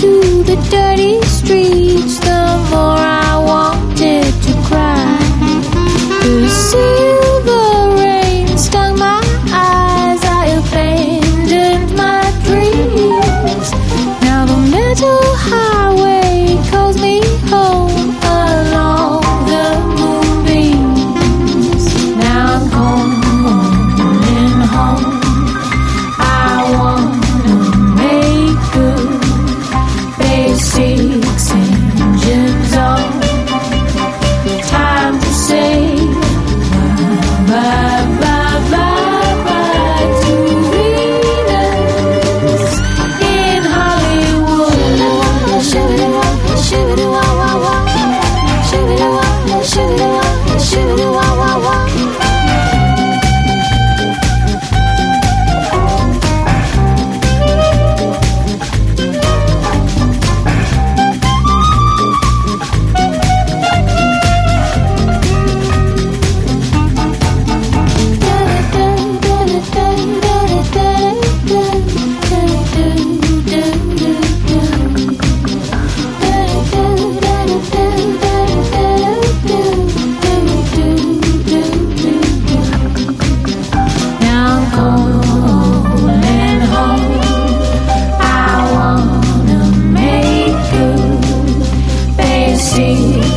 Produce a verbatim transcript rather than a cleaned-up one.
to the dirty streets, the more I wanted to cry. The silver rain stung my eyes, I abandoned my dreams. Now the metal highway calls me home along the moonbeams. Now I'm calling home. I wanna make good basics engines on. Time to say bye, bye, bye, bye to Venus in Hollywood. Shoo-doo-wah, shoo-doo-wah-wah-wah. Shoo-doo-wah, shoo-doo-wah, shoo-doo-wah-wah-wah. Now I'm calling home. I wanna make good basic